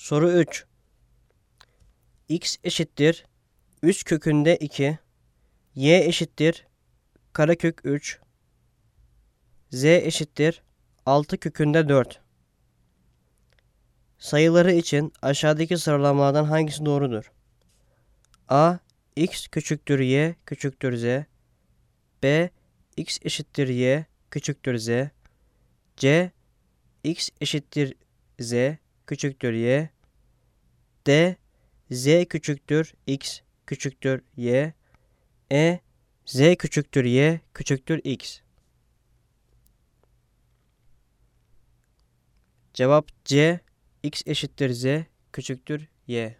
Soru 3. X eşittir 3 kökünde 2, y eşittir karekök 3, z eşittir 6 kökünde 4. Sayıları için aşağıdaki sıralamalardan hangisi doğrudur? A. X küçüktür y küçüktür z. B. X eşittir y küçüktür z. C. X eşittir z küçüktür y. D. Z küçüktür x küçüktür y. E. Z küçüktür y küçüktür x. Cevap C. X eşittir z küçüktür y.